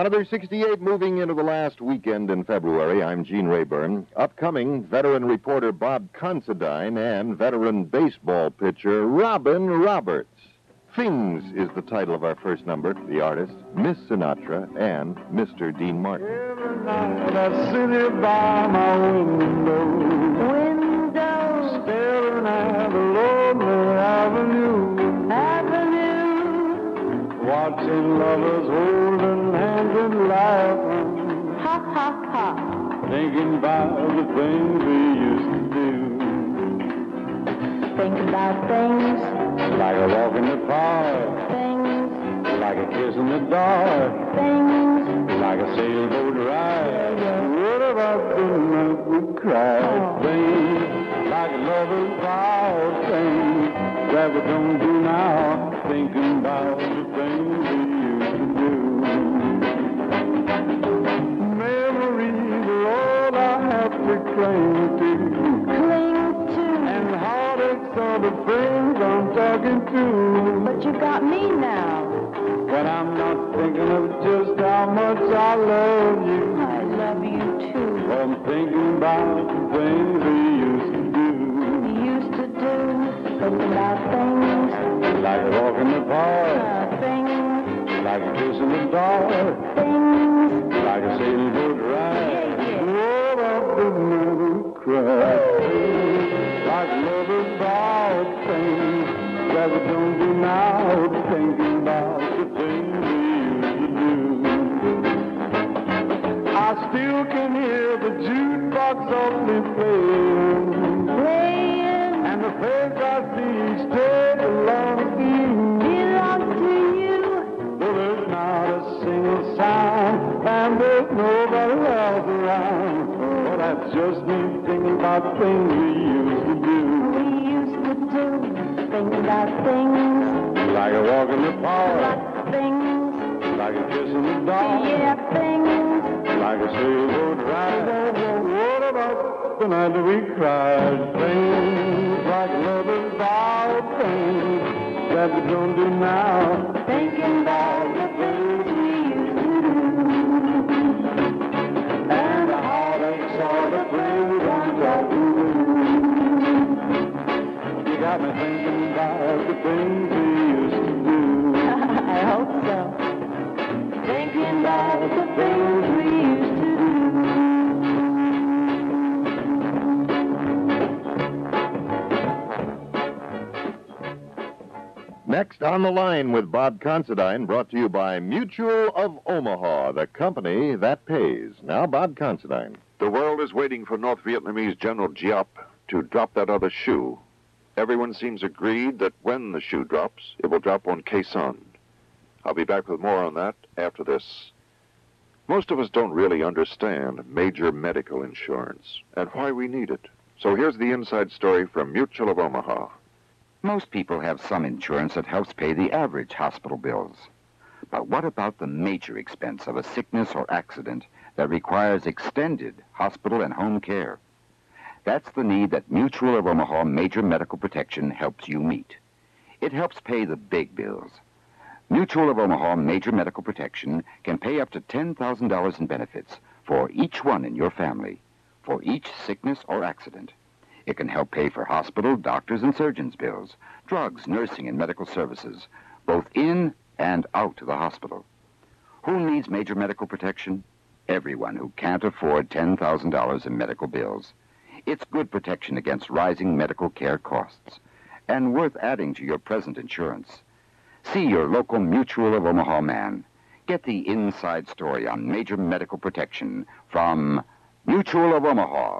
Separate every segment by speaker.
Speaker 1: Another 68 moving into the last weekend in February. I'm Gene Rayburn. Upcoming, veteran reporter Bob Considine and veteran baseball pitcher Robin Roberts. Things is the title of our first number. The artists, Miss Sinatra and Mr. Dean Martin.
Speaker 2: Every night I sit here by my window, staring at the lonely avenue, watching lovers holding hands and laughing,
Speaker 3: Ha, ha, ha.
Speaker 2: thinking about the things we used to do.
Speaker 3: Think about things,
Speaker 2: Like a walk in the park,
Speaker 3: things,
Speaker 2: like a kiss in the dark,
Speaker 3: things.
Speaker 2: like a sailboat ride. What about the night we cried?
Speaker 3: Oh.
Speaker 2: Things like a lover's vow, things that we don't do now. Thinking about the things we used to do. Memories are all I have to cling to,
Speaker 3: Cling to.
Speaker 2: and heartaches are the things I'm talking to.
Speaker 3: But you got me now.
Speaker 2: When I'm not thinking of just how much I love you,
Speaker 3: I love you too.
Speaker 2: I'm thinking about the things we used to do.
Speaker 3: You used to do. Think about things,
Speaker 2: Like a walk in the park,
Speaker 3: things,
Speaker 2: like a kiss in the dark,
Speaker 3: things.
Speaker 2: like a sailboat ride.
Speaker 3: Yeah, yeah.
Speaker 2: What up the never cry. Like lovers vow, things that we don't do now. Thinking about the things we used to do. I still can hear the jukebox softly playing,
Speaker 3: Playing,
Speaker 2: and the face I see each day belongs to you.
Speaker 3: belong to you.
Speaker 2: Though there's not a single sound, and there's nobody else around. Well, that's just me thinking about things we used to do.
Speaker 3: We used to do. Think about things,
Speaker 2: Like a walk in the park,
Speaker 3: like things.
Speaker 2: like a kiss in the dark,
Speaker 3: Yeah, things.
Speaker 2: like a sailboat ride. What about the night that we cried? Things like lovers vow, things that we don't do now.
Speaker 3: Thinking about the things we used to do.
Speaker 2: And the heartaches are the things I'm talking to. You got me thinking about the things we used to do.
Speaker 3: I hope so. Thinking about the things we used to do.
Speaker 1: Next on the line with Bob Considine, brought to you by Mutual of Omaha, the company that pays. Now, Bob Considine.
Speaker 4: The world is waiting for North Vietnamese General Giap to drop that other shoe. Everyone seems agreed that when the shoe drops, it will drop on Khe Sanh. I'll be back with more on that after this. Most of us don't really understand major medical insurance and why we need it. So here's the inside story from Mutual of Omaha.
Speaker 5: Most people have some insurance that helps pay the average hospital bills. But what about the major expense of a sickness or accident that requires extended hospital and home care? That's the need that Mutual of Omaha Major Medical Protection helps you meet. It helps pay the big bills. Mutual of Omaha Major Medical Protection can pay up to $10,000 in benefits for each one in your family, for each sickness or accident. It can help pay for hospital, doctors, and surgeons' bills, drugs, nursing, and medical services, both in and out of the hospital. Who needs major medical protection? Everyone who can't afford $10,000 in medical bills. It's good protection against rising medical care costs, and worth adding to your present insurance. See your local Mutual of Omaha man. Get the inside story on major medical protection from Mutual of Omaha.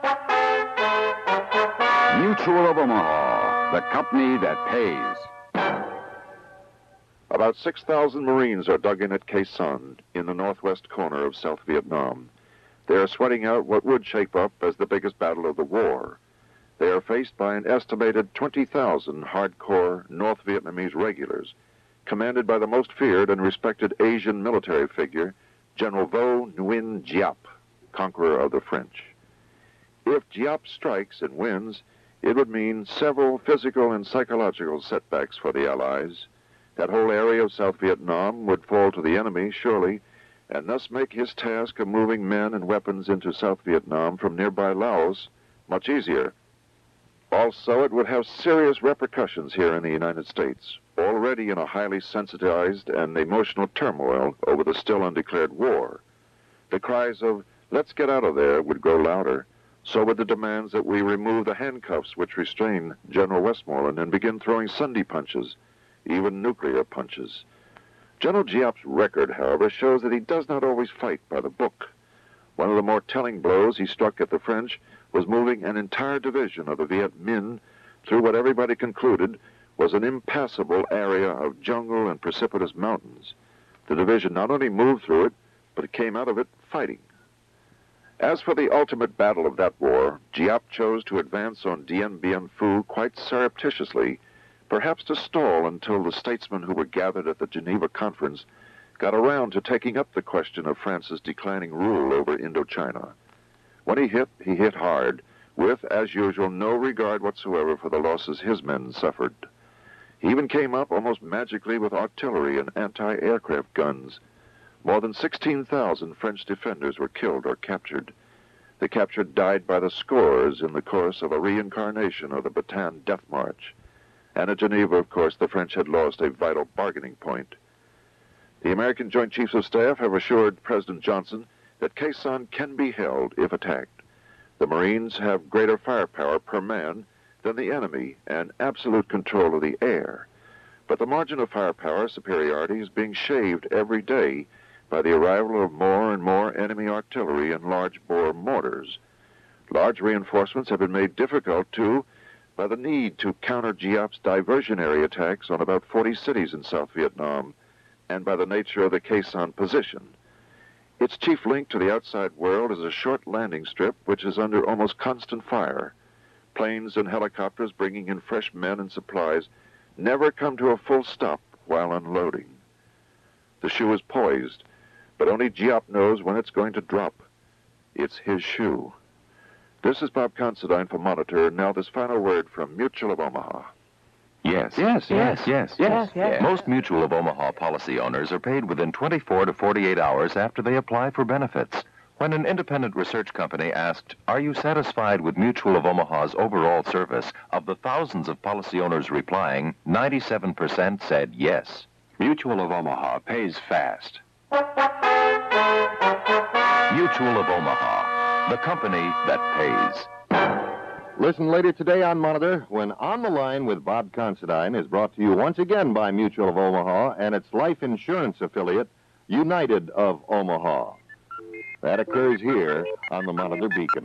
Speaker 5: Mutual of Omaha, the company that pays.
Speaker 4: About 6,000 Marines are dug in at Khe Sanh in the northwest corner of South Vietnam. They are sweating out what would shape up as the biggest battle of the war. They are faced by an estimated 20,000 hardcore North Vietnamese regulars, commanded by the most feared and respected Asian military figure, General Vo Nguyen Giap, conqueror of the French. If Giap strikes and wins, it would mean several physical and psychological setbacks for the Allies. That whole area of South Vietnam would fall to the enemy, surely, and thus make his task of moving men and weapons into South Vietnam from nearby Laos much easier. Also, it would have serious repercussions here in the United States, already in a highly sensitized and emotional turmoil over the still undeclared war. The cries of, "Let's get out of there," would grow louder. So would the demands that we remove the handcuffs which restrain General Westmoreland and begin throwing Sunday punches, even nuclear punches. General Giap's record, however, shows that he does not always fight by the book. One of the more telling blows he struck at the French was moving an entire division of the Viet Minh through what everybody concluded was an impassable area of jungle and precipitous mountains. The division not only moved through it, but it came out of it fighting. As for the ultimate battle of that war, Giap chose to advance on Dien Bien Phu quite surreptitiously, perhaps to stall until the statesmen who were gathered at the Geneva Conference got around to taking up the question of France's declining rule over Indochina. When he hit hard, with, as usual, no regard whatsoever for the losses his men suffered. He even came up almost magically with artillery and anti-aircraft guns. More than 16,000 French defenders were killed or captured. The captured died by the scores in the course of a reincarnation of the Bataan Death March. And at Geneva, of course, the French had lost a vital bargaining point. The American Joint Chiefs of Staff have assured President Johnson that Khe Sanh can be held if attacked. The Marines have greater firepower per man than the enemy and absolute control of the air. But the margin of firepower superiority is being shaved every day by the arrival of more and more enemy artillery and large-bore mortars. Large reinforcements have been made difficult, too, by the need to counter Giap's diversionary attacks on about 40 cities in South Vietnam, and by the nature of the Khe Sanh position. Its chief link to the outside world is a short landing strip which is under almost constant fire. Planes and helicopters bringing in fresh men and supplies never come to a full stop while unloading. The shoe is poised, but only Giap knows when it's going to drop. It's his shoe. This is Bob Considine for Monitor. Now this final word from Mutual of Omaha.
Speaker 6: Yes. Most Mutual of Omaha policy owners are paid within 24 to 48 hours after they apply for benefits. When an independent research company asked, "Are you satisfied with Mutual of Omaha's overall service?" of the thousands of policy owners replying, 97% said yes.
Speaker 7: Mutual of Omaha pays fast.
Speaker 6: Mutual of Omaha, the company that pays.
Speaker 1: Listen later today on Monitor when On the Line with Bob Considine is brought to you once again by Mutual of Omaha and its life insurance affiliate, United of Omaha. That occurs here on the Monitor Beacon.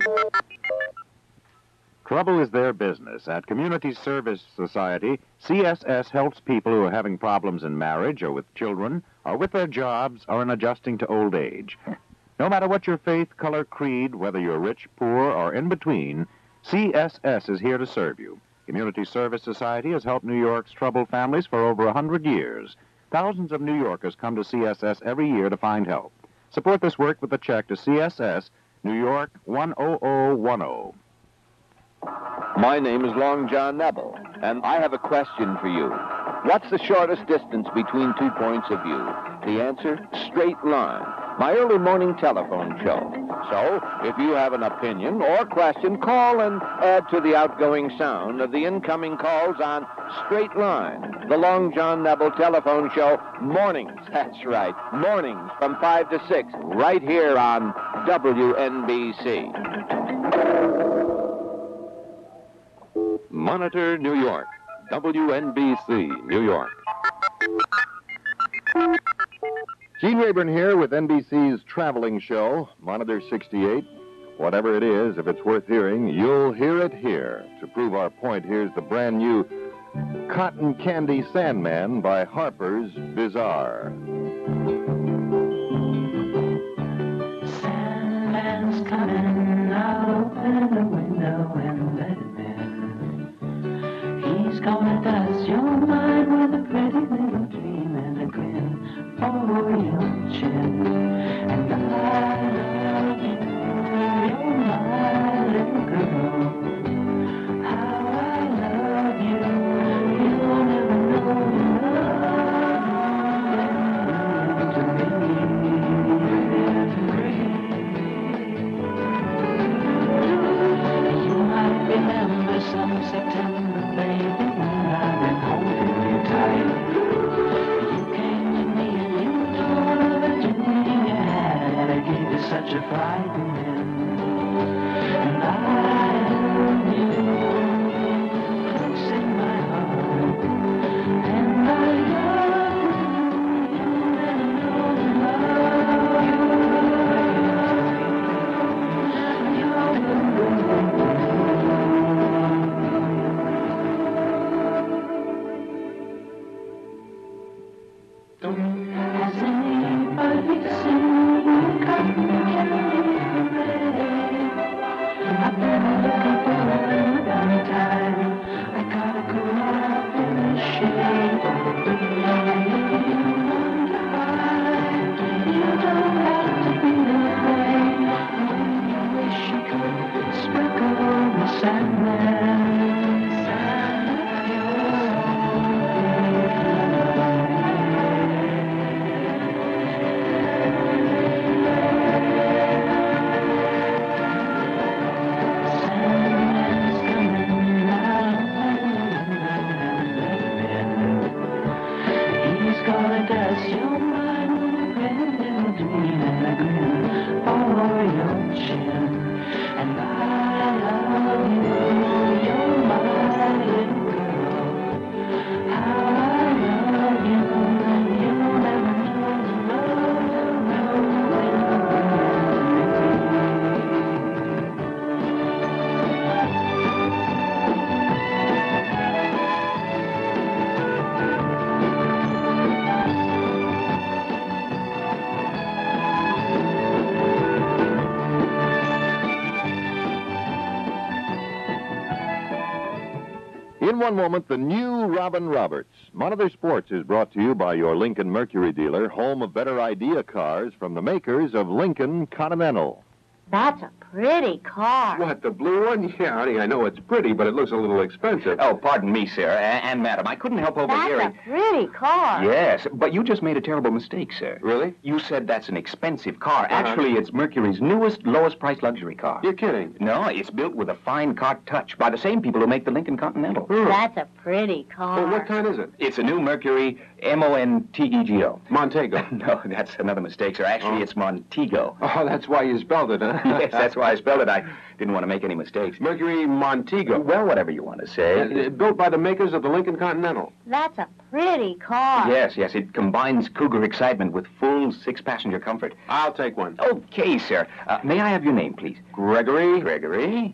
Speaker 8: Trouble is their business. At Community Service Society, CSS helps people who are having problems in marriage or with children or with their jobs or in adjusting to old age. No matter what your faith, color, creed, whether you're rich, poor, or in between, CSS is here to serve you. Community Service Society has helped New York's troubled families for over 100 years. Thousands of New Yorkers come to CSS every year to find help. Support this work with a check to CSS, New York 10010.
Speaker 9: My name is Long John Neville, and I have a question for you. What's the shortest distance between 2 points of view? The answer, straight line. My early morning telephone show. So, if you have an opinion or question, call and add to the outgoing sound of the incoming calls on Straight Line, the Long John Neville telephone show, mornings. That's right, mornings from 5 to 6, right here on WNBC.
Speaker 7: Monitor, New York. WNBC, New York.
Speaker 1: Gene Rayburn here with NBC's traveling show, Monitor 68. Whatever it is, if it's worth hearing, you'll hear it here. To prove our point, here's the brand new Cotton Candy Sandman by Harper's Bazaar.
Speaker 3: Sandman's coming, I'll open the window and let him in. He's gonna dust your mind with a pretty little dream and a grin for your chin. And I love you, you're my little girl. How I love you, you'll never know you love me.
Speaker 1: In one moment, the new Robin Roberts. Monitor Sports is brought to you by your Lincoln Mercury dealer, home of better idea cars from the makers of Lincoln Continental.
Speaker 10: That's a pretty car.
Speaker 11: What, the blue one? Yeah, honey, I know it's pretty, but it looks a little expensive.
Speaker 9: Oh, pardon me, sir, and madam. I couldn't help overhearing.
Speaker 10: That's a pretty car.
Speaker 9: Yes, but you just made a terrible mistake, sir.
Speaker 11: Really?
Speaker 9: You said that's an expensive car. Actually, it's Mercury's newest, lowest-priced luxury car.
Speaker 11: You're kidding.
Speaker 9: No, it's built with a fine car touch by the same people who make the Lincoln Continental.
Speaker 10: That's a pretty car.
Speaker 11: Well, what kind is it?
Speaker 9: It's a new Mercury Montego.
Speaker 11: Montego.
Speaker 9: No, that's another mistake, sir. Actually, it's Montego.
Speaker 11: Oh, that's why you spelled it, huh?
Speaker 9: Yes, that's why I spelled it. I didn't want to make any mistakes.
Speaker 11: Mercury Montego.
Speaker 9: Well, whatever you want to say.
Speaker 11: Built by the makers of the Lincoln Continental.
Speaker 10: That's a pretty car.
Speaker 9: Yes, it combines cougar excitement with full six-passenger comfort.
Speaker 11: I'll take one.
Speaker 9: Okay, sir. May I have your name, please?
Speaker 11: Gregory.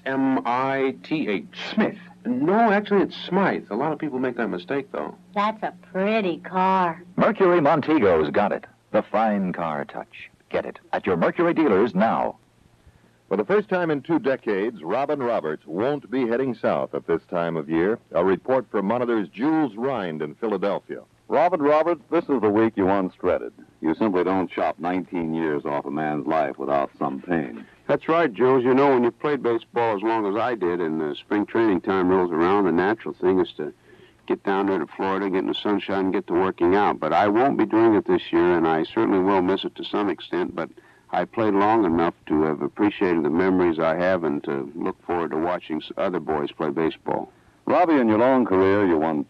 Speaker 11: S-M-I-T-H.
Speaker 9: Smith.
Speaker 11: No, actually, it's Smythe. A lot of people make that mistake, though.
Speaker 10: That's a pretty car.
Speaker 12: Mercury Montego's got it. The fine car touch. Get it at your Mercury dealers now.
Speaker 1: For the first time in 2 decades, Robin Roberts won't be heading south at this time of year. A report from Monitor's Jules Rind in Philadelphia.
Speaker 13: Robin Roberts, this is the week you once dreaded. You simply don't chop 19 years off a man's life without some pain.
Speaker 14: That's right, Jules. You know, when you played baseball as long as I did and spring training time rolls around, the natural thing is to get down there to Florida, get in the sunshine, and get to working out. But I won't be doing it this year, and I certainly will miss it to some extent, but I played long enough to have appreciated the memories I have and to look forward to watching other boys play baseball.
Speaker 13: Robbie, in your long career, you won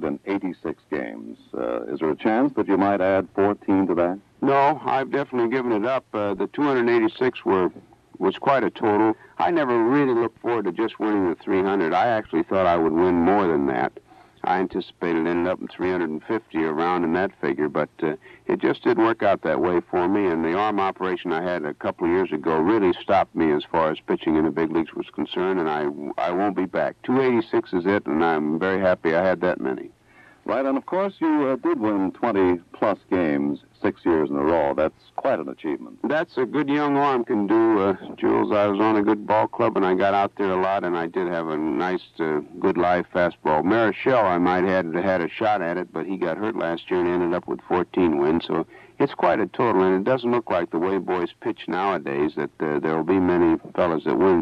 Speaker 13: 286 games. Is there a chance that you might add 14 to that?
Speaker 14: No, I've definitely given it up. The 286 was quite a total. I never really looked forward to just winning the 300. I actually thought I would win more than that. I anticipated ending up in 350 around in that figure, but it just didn't work out that way for me, and the arm operation I had a couple of years ago really stopped me as far as pitching in the big leagues was concerned, and I won't be back. 286 is it, and I'm very happy I had that many.
Speaker 13: Right, and of course you did win 20-plus games 6 years in a row. That's quite an achievement.
Speaker 14: That's a good young arm can do, Jules. I was on a good ball club, and I got out there a lot, and I did have a nice, good live fastball. Marichal, I might have had a shot at it, but he got hurt last year and ended up with 14 wins, so it's quite a total, and it doesn't look like the way boys pitch nowadays that there will be many fellas that win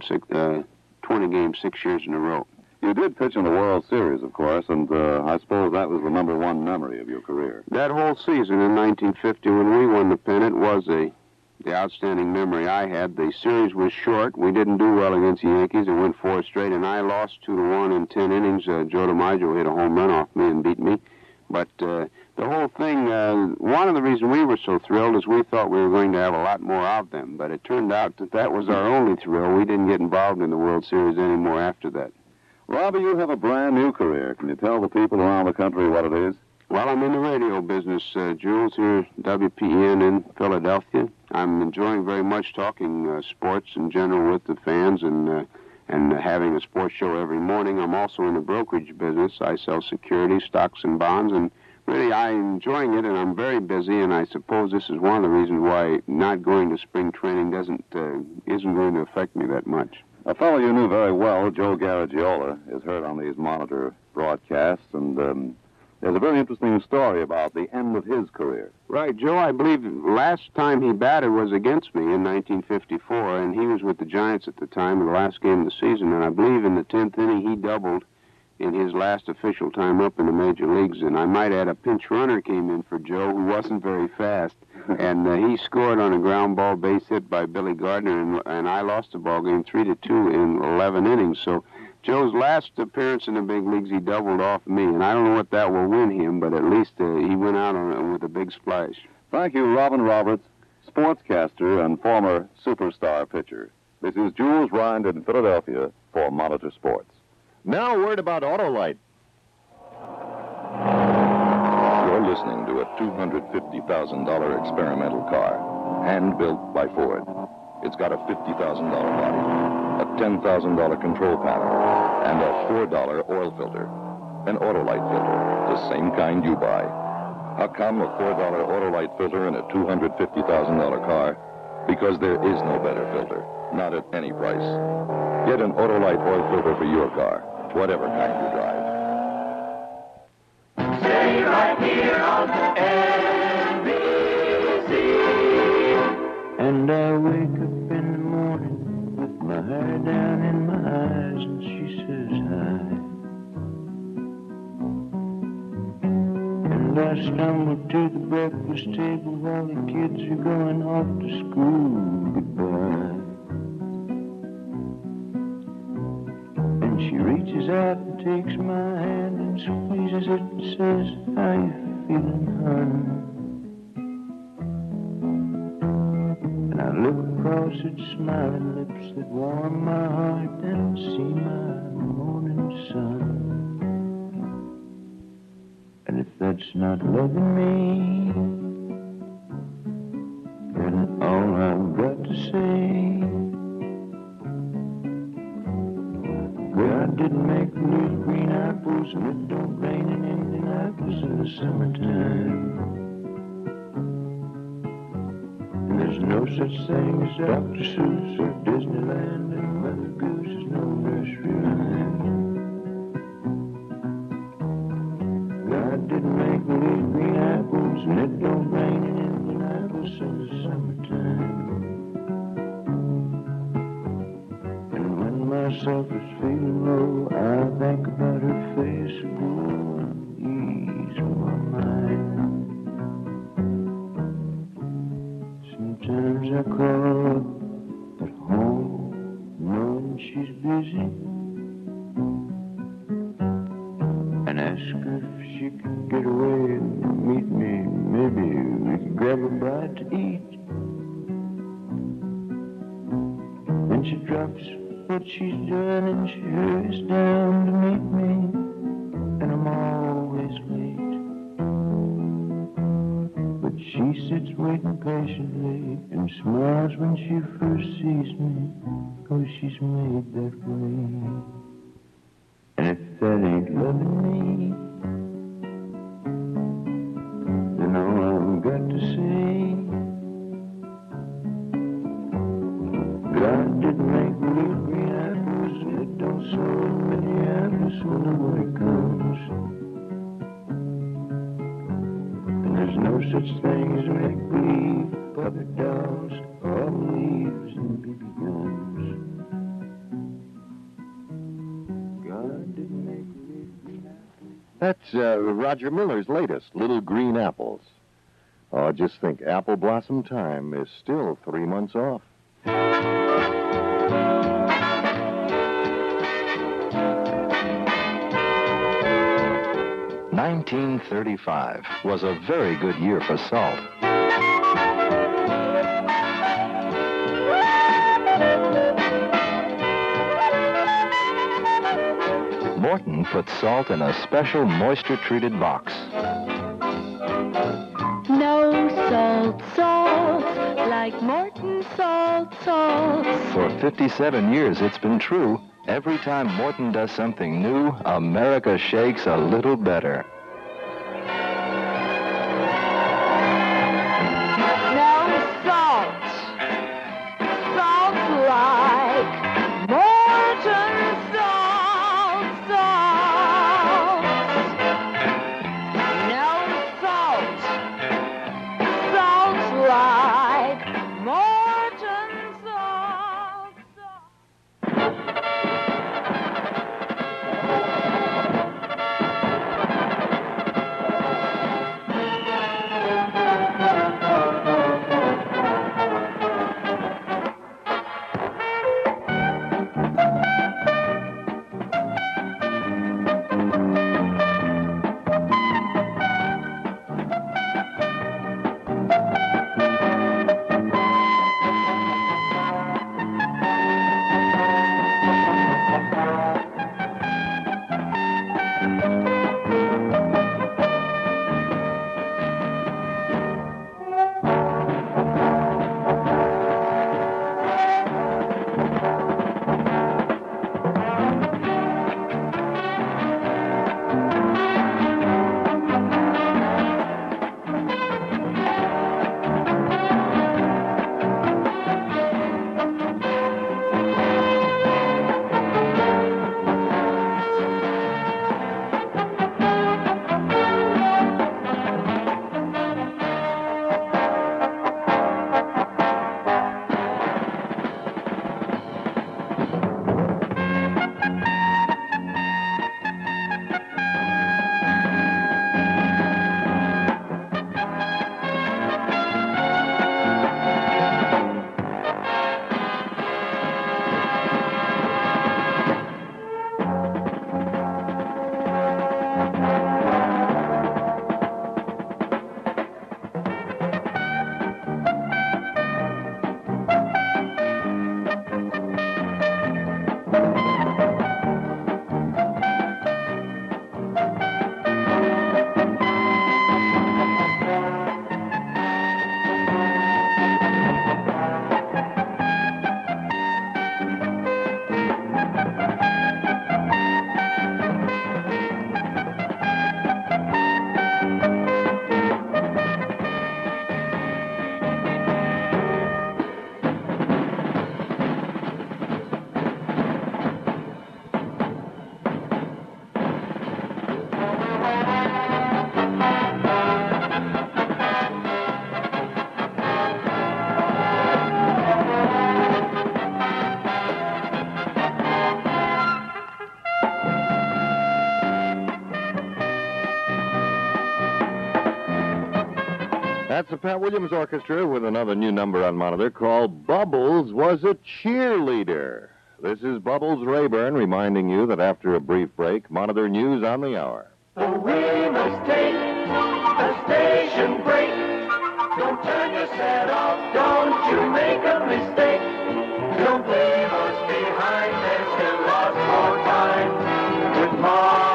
Speaker 14: 20 games 6 years in a row.
Speaker 13: You did pitch in the World Series, of course, and I suppose that was the number one memory of your career.
Speaker 14: That whole season in 1950 when we won the pennant was the outstanding memory I had. The series was short. We didn't do well against the Yankees. It went 4 straight, and I lost 2-1 in 10 innings. Joe DiMaggio hit a home run off me and beat me. But The whole thing, one of the reasons we were so thrilled is we thought we were going to have a lot more of them, but it turned out that that was our only thrill. We didn't get involved in the World Series anymore after that.
Speaker 13: Robbie, you have a brand new career. Can you tell the people around the country what it is?
Speaker 14: Well, I'm in the radio business, Jules, here at WPN in Philadelphia. I'm enjoying very much talking sports in general with the fans and having a sports show every morning. I'm also in the brokerage business. I sell securities, stocks, and bonds, and really I'm enjoying it, and I'm very busy, and I suppose this is one of the reasons why not going to spring training isn't going to affect me that much.
Speaker 13: A fellow you knew very well, Joe Garagiola, is heard on these monitor broadcasts, and there's a very interesting story about the end of his career.
Speaker 14: Right, Joe, I believe last time he batted was against me in 1954, and he was with the Giants at the time, in the last game of the season, and I believe in the 10th inning he doubled in his last official time up in the major leagues, and I might add a pinch runner came in for Joe, who wasn't very fast, and he scored on a ground ball base hit by Billy Gardner, and I lost the ball game 3-2 in 11 innings. So Joe's last appearance in the big leagues, he doubled off me, and I don't know what that will win him, but at least he went out with a big splash.
Speaker 13: Thank you, Robin Roberts, sportscaster and former superstar pitcher. This is Jules Rind in Philadelphia for Monitor Sports.
Speaker 1: Now, a word about Autolite.
Speaker 6: You're listening to a $250,000 experimental car, hand-built by Ford. It's got a $50,000 body, a $10,000 control panel, and a $4 oil filter. An Autolite filter, the same kind you buy. How come a $4 Autolite filter in a $250,000 car? Because there is no better filter, not at any price. Get an Autolite oil filter for your car, whatever kind you drive.
Speaker 3: Stay right here on NBC.
Speaker 2: And I wake up in the morning with my hair down in my eyes, and she says hi. And I stumble to the breakfast table while the kids are going off to school. Goodbye. And she reaches out and takes my hand and squeezes it and says, how you feeling, hon? And I look across at smiling lips that warm my heart and see my morning sun. And if that's not loving me, then all I've got to say, God didn't make little green apples, and it don't rain in Indianapolis in the summertime. And there's no such thing as Dr. Seuss or Disneyland, and Mother Goose is no nursery rhyme. God didn't make little green apples, and it don't rain in Indianapolis in the summertime. And when myself is feeling low, I think about her face aglow and ease my mind. Sometimes I call up at home, knowing she's busy, and ask her if she could get away and meet me. Maybe we could grab a bite to eat. And she drops what she's done and she hurries down to meet me, and I'm always late. But she sits waiting patiently and smiles when she first sees me, 'cause she's made that way. And if that ain't loving me, then all I've got to say, God didn't make little green apples, and it don't snow in Minneapolis when the winter comes. And there's no such thing as make-believe, puppet dolls, autumn leaves, and BB guns. God didn't make little green apples.
Speaker 1: That's Roger Miller's latest, Little Green Apples. Oh, just think, apple blossom time is still 3 months off.
Speaker 6: 19 1935 was a very good year for salt. Morton put salt in a special moisture-treated box.
Speaker 3: No salt, like Morton salt.
Speaker 6: For 57 years, it's been true. Every time Morton does something new, America shakes a little better.
Speaker 3: No salt like Morton salt. No salt like Morton salt.
Speaker 1: That's the Pat Williams Orchestra with another new number on Monitor called Bubbles Was a Cheerleader. This is Bubbles Rayburn reminding you that after a brief break, Monitor News on the hour.
Speaker 2: We must take a station break. Don't turn your set off, don't you make a mistake. Don't leave us behind, there's still lots more time with Monitor.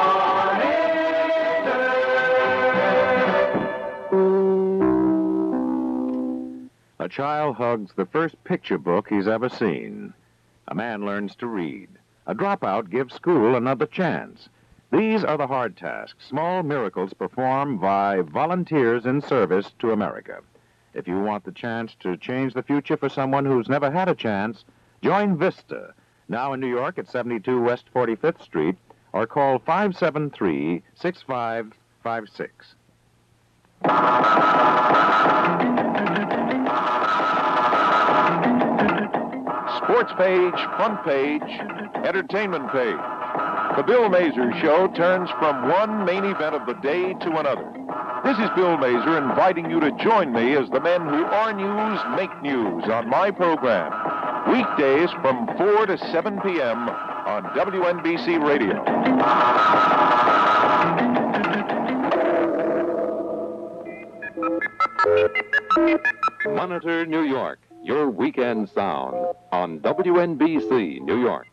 Speaker 8: A child hugs the first picture book he's ever seen. A man learns to read. A dropout gives school another chance. These are the hard tasks, small miracles performed by volunteers in service to America. If you want the chance to change the future for someone who's never had a chance, join Vista, now in New York at 72 West 45th Street, or call 573-6556.
Speaker 4: Sports page, front page, entertainment page. The Bill Mazer Show turns from one main event of the day to another. This is Bill Mazer inviting you to join me as the men who are news make news on my program. Weekdays from 4 to 7 p.m. on WNBC Radio.
Speaker 7: Monitor New York, your weekend sound on WNBC New York.